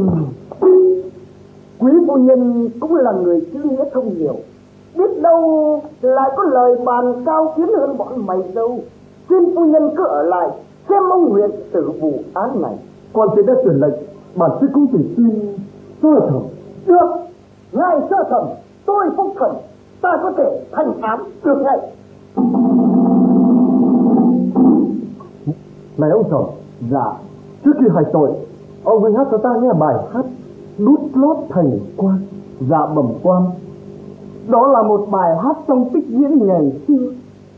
quý phu nhân cũng là người chữ nghĩa không nhiều, biết đâu lại có lời bàn cao kiến hơn bọn mày đâu. Xin phu nhân cứ ở lại xem ông huyện xử vụ án này. Quan trên đã truyền lệnh, bản chức cũng chỉ xin sơ thẩm. Được, ngài sơ thẩm, tôi phúc thẩm, ta có thể thành án được ngay. Này ông chồng, dạ, trước khi hành tội, ông hãy hát cho ta nghe bài hát Đút lót thành quan, dạ bẩm quan. Đó là một bài hát trong tích diễn ngày xưa.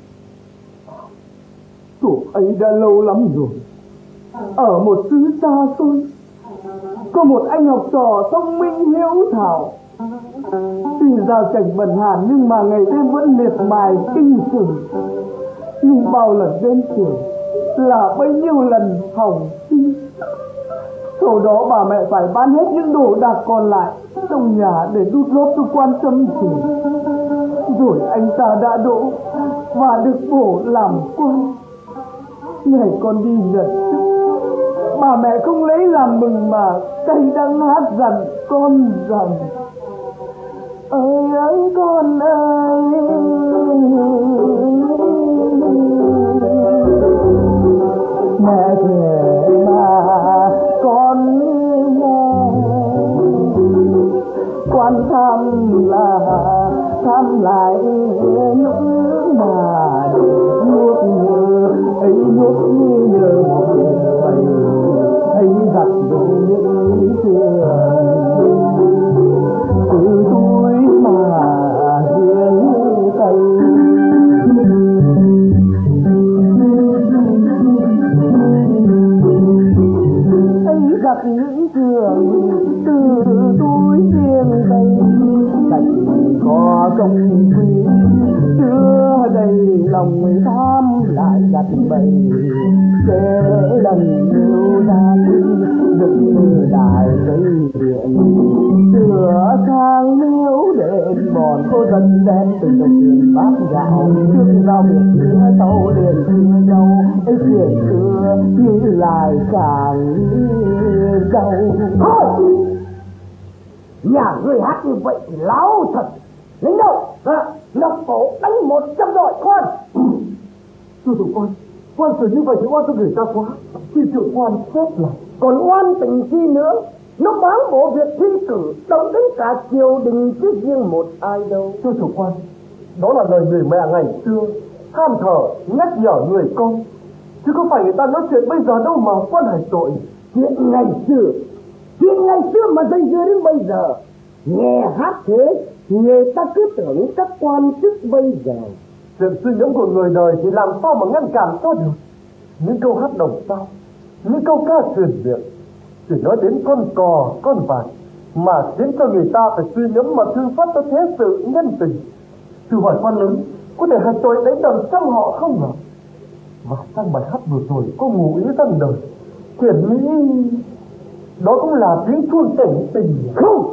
Tuổi ấy đã lâu lắm rồi. Ở một xứ xa xôi, có một anh học trò thông minh hiếu thảo, tuy ra cảnh bần hàn nhưng mà ngày đêm vẫn miệt mài kinh sử. Nhưng bao lần đến trường là bấy nhiêu lần hỏng sinh. Sau đó bà mẹ phải bán hết những đồ đạc còn lại trong nhà để đút lót cho quan chăm chỉ. Rồi anh ta đã đỗ và được bổ làm quan. Ngày con đi nhận chức, bà mẹ không lấy làm mừng mà cay đắng hát dặn con rằng: ơi ơi con ơi, mẹ về mà con nghe, quan thăm là thăm lại những mà nuốt nhớ ấy, nuốt nhớ ấy ấy giặt rồi những xưa từ túi mà hiến tay. đặt những trường từ tôi riêng đây thành có công quý chưa đầy lòng tham lại đặt bày để lần yêu đan dựng đài xây điện sửa sang miếu để bọn cô dân đen từ đồng tiền bát gạo trước giao việc nghĩa tàu liền chia nhau ấy chuyện xưa như lại càng giàu thôi. Nhà người hát như vậy thì láo thật. Lính đâu Ngọc Cổ đánh 100 rồi con. Thưa thủ quan xử như vậy thì oan cho người ta quá. Khi trưởng quan xét lại còn oan tình chi nữa. Nó bán bộ việc thi cử động đến cả triều đình chứ riêng một ai đâu. Thưa thủ quan, đó là lời người mẹ ngày xưa than thở nhắc nhở người con, chứ không phải người ta nói chuyện bây giờ đâu mà quan hải tội. Chuyện ngày xưa mà dây dưa đến bây giờ. Nghe hát thế người ta cứ tưởng các quan chức bây giờ. Chuyện suy ngẫm của người đời thì làm sao mà ngăn cản cho được. Những câu hát đồng sao, những câu ca truyền miệng chỉ nói đến con cò con vạc mà khiến cho người ta phải suy ngẫm mà thư phát cho thế sự nhân tình. Thử hỏi quan lớn có thể hạch tội đánh đầm trăm họ không hả? Mà sang bài hát vừa rồi có ngụ ý rằng đời thiện nghĩ đó cũng là tiếng chuông cảnh tình. Không,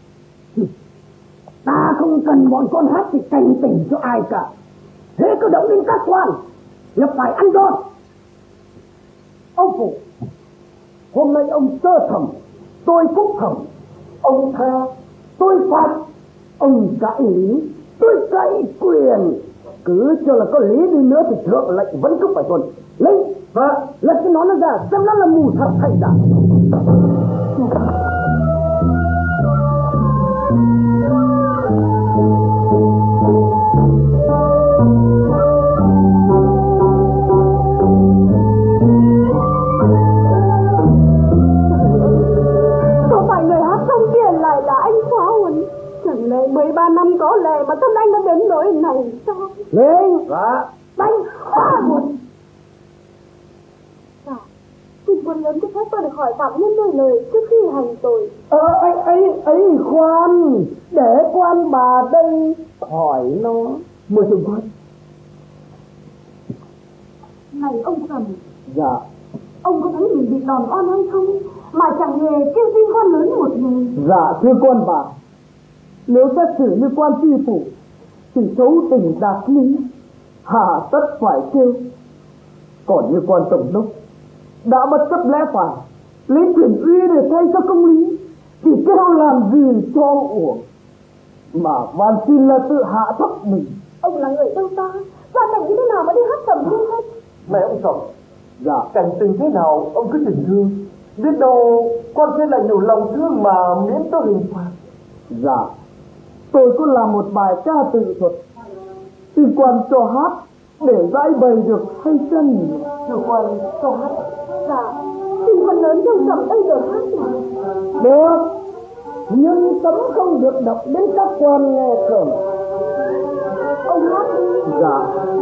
ta không cần bọn con hát thì cảnh tình cho ai cả. Thế cứ động đến các quan là phải ăn đòn. Ông Phụ, hôm nay ông sơ thẩm, tôi phúc thẩm. Ông tha, tôi phạt. Ông cãi lý, tôi cãi quyền. Cứ cho là có lý đi nữa thì thượng lệnh vẫn cứ phải tuân. Lấy và lật cái nón nó ra xem nó là mù thật hay giả. Chẳng lẽ 13 năm có lệ mà thân anh đã đến nỗi này sao? Lên và đánh khóa một. Dạ, xin quân lớn cho phép tôi được hỏi phạm nhân đôi lời trước khi hành tội. ấy khoan, để quan bà đây hỏi nó. Mời trường quan. Này ông Sầm. Dạ. Ông có thấy mình bị đòn oan hay không? Mà chẳng hề kêu xin quan lớn một lời. Dạ thưa quan bà, nếu xét xử như quan tri phủ thì xấu tình đạt lý, hà tất phải kêu. Còn như quan tổng đốc đã bất chấp lẽ phải, lấy quyền uy để thay cho công lý, thì kêu làm gì cho uổng. Mà van xin là tự hạ thấp mình. Ông là người đâu ta, gia cảnh như thế nào mà đi hát tầm như hết? Mẹ ông Sầm, dạ cảnh tình thế nào ông cứ tình thương, biết đâu quan sẽ lại nhiều lòng thương mà miễn cho hình phạt. Dạ, tôi có làm một bài ca tự thuật, xin quan cho hát để giải bày được hay chân. Thưa quan cho hát. Dạ, xin quan lớn cho Sầm đây được hát mà. Được, nhưng tấm không được đọc đến các quan nghe không. Ông hát đi. Dạ.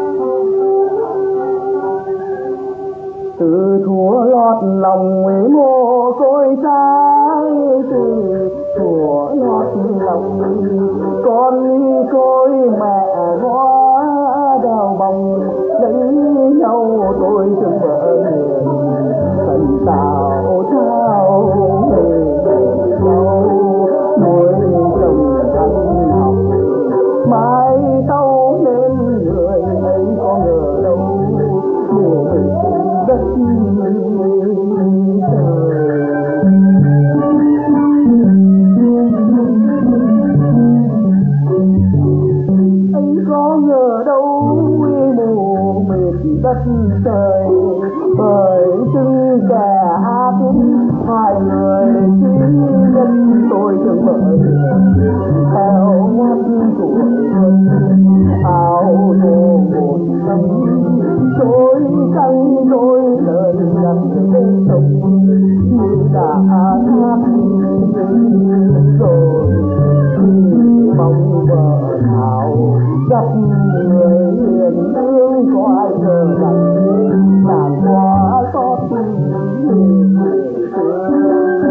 Từ thuở lọt lòng ấy mồ côi trái, từ thuở lọt lòng con đi côi mẹ góa đào bồng lấy nhau tôi từng vợ hiền thần tạo thao về nhau nuôi chồng ăn học mãi tâu nên người ấy có ngờ đâu người đất ấy có ngờ đâu mù mịt đất trời bởi chừng kẻ ác hai người chỉ nhân tôi từng bởi theo mắt của thân áo đồ một năm trôi canh đôi lời đặt bên sông như đã thác rồi mong vợ thảo gặp người hiền thương có ai giờ rằng nàng quá xót người xưa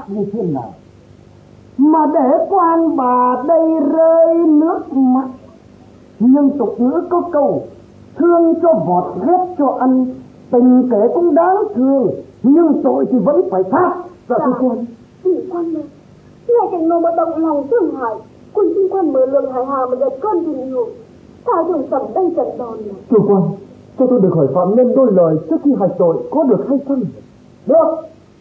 như thế nào mà để quan bà đây rơi nước mắt. Nhưng tục ngữ có câu thương cho vọt ghét cho ăn, tình kẻ cũng đáng thương nhưng tội thì vẫn phải phạt. Dạ thưa quan. Chị quan này, nghe cảnh nô mà động lòng thương hại, quân xin quan mở lượng hải hà mà đẹp con tình nhiều, sao thường sầm đây trận đòn này. Thưa quan, cho tôi được hỏi phạm nhân đôi lời trước khi hành tội có được hay không? Được.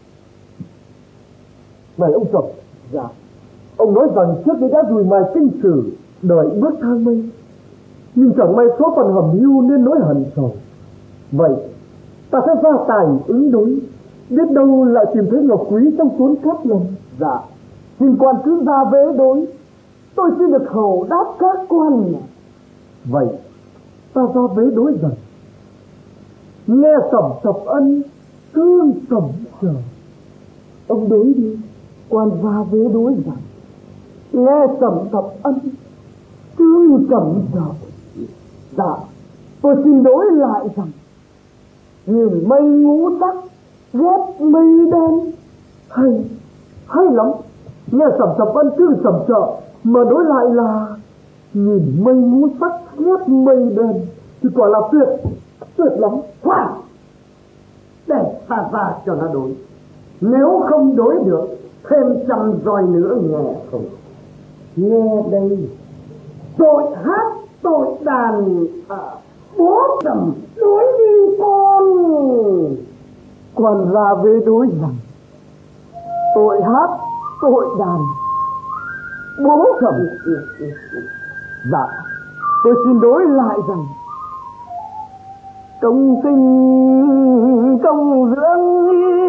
Này ông Sầm. Dạ. Ông nói rằng trước đây đã rùi mài kinh sử, đợi bước thang mây, nhưng chẳng may số phận hầm hưu nên nỗi hận sầu. Vậy ta sẽ ra tài ứng đối, biết đâu lại tìm thấy ngọc quý trong chốn cát lầm. Dạ. Xin quan cứ ra vế đối, tôi xin được hầu đáp các quan. Vậy ta ra vế đối rằng nghe Sầm Sập ân, thương Sầm chờ. Ông đối đi. Quan ra vế đối rằng nghe Sầm Sập ân, thương Sầm chờ. Dạ. Tôi xin đối lại rằng nhìn mây ngũ sắc, ghét mây đen. Hay lắm. Nghe Sầm Sập ân, thương Sầm chờ mà đối lại là nhìn mây ngũ sắc, ghét mây đen thì quả là tuyệt lắm. Khoan, để ta ra cho nó đối. Nếu không đối được, thêm trăm roi nữa nghe không? Nghe đây, tội hát tội đàn bố Sầm đối đi con. Còn ra với đối rằng tội hát tội đàn bố Sầm. Dạ, tôi xin đối lại rằng công sinh công dưỡng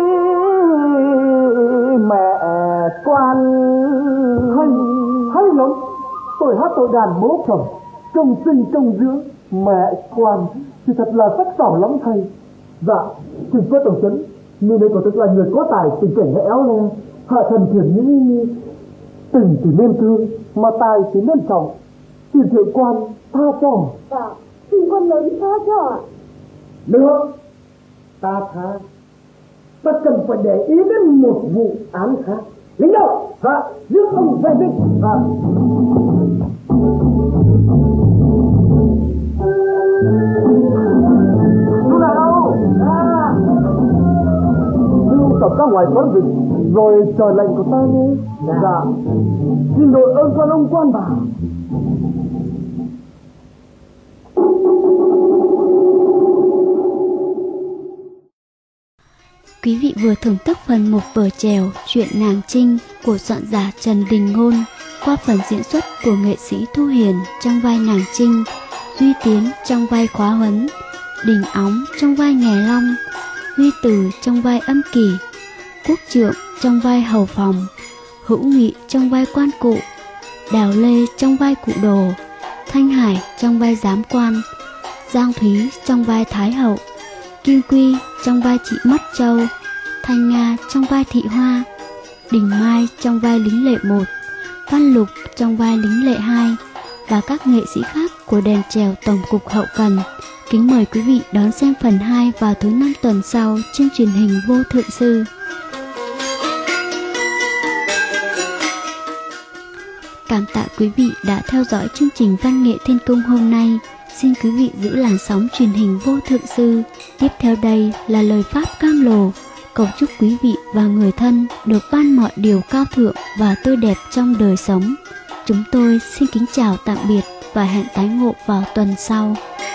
mẹ quan. Hay lắm. Tội hát tội đàn bố Sầm, công sinh công dưỡng mẹ quan thì thật là sắc sảo lắm thầy. Dạ, xin phép tổng chấn, nơi đây có tức là người có tài, tình cảnh éo le, hạ thần thiền nghĩ tình thì nên thương mà tài thì nên trọng, xin thượng quan tha cho. Dạ, xin quan lớn tha cho ạ. Được, ta tha. Ta cần phải để ý đến một vụ án khác. Lính đâu? Dạ, giúp ông về đích. Dạ. Chú là đâu? Lưu tập ra ngoài quán vịt rồi chờ lệnh của ta nghe. Dạ. Xin đội ơn quan ông quan bà. Quý vị vừa thưởng thức phần 1 vở chèo Chuyện Nàng Trinh của soạn giả Trần Đình Ngôn qua phần diễn xuất của nghệ sĩ Thu Hiền trong vai Nàng Trinh, Duy Tiến trong vai Khóa Huấn, Đình Óng trong vai Nghè Long, Huy Từ trong vai Âm Kỳ, Quốc Trượng trong vai Hầu Phòng, Hữu Nghị trong vai Quan Cụ, Đào Lê trong vai Cụ Đồ, Thanh Hải trong vai Giám Quan, Giang Thúy trong vai Thái Hậu, Kim Quy trong vai chị Mắt Châu, Thanh Nga trong vai Thị Hoa, Đình Mai trong vai lính lệ 1, Văn Lục trong vai lính lệ 2 và các nghệ sĩ khác của đèn chèo Tổng cục Hậu cần. Kính mời quý vị đón xem phần 2 vào thứ 5 tuần sau trên truyền hình Vô Thượng Sư. Cảm tạ quý vị đã theo dõi chương trình Văn nghệ Thiên Cung hôm nay. Xin quý vị giữ làn sóng truyền hình Vô Thượng Sư. Tiếp theo đây là lời pháp cam lồ, cầu chúc quý vị và người thân được ban mọi điều cao thượng và tươi đẹp trong đời sống. Chúng tôi xin kính chào tạm biệt và hẹn tái ngộ vào tuần sau.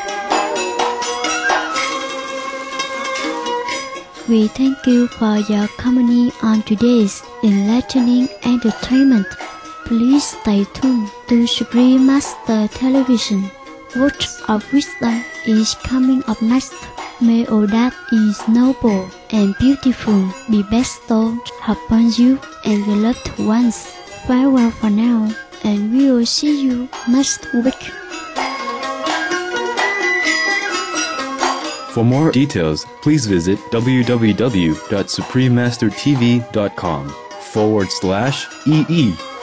We thank you for your company on today's enlightening entertainment. Please stay tuned to Supreme Master Television. Words of wisdom is coming up next. May all that is noble and beautiful be bestowed upon you and your loved ones. Farewell for now, and we will see you next week. For more details, please visit www.suprememastertv.com/EE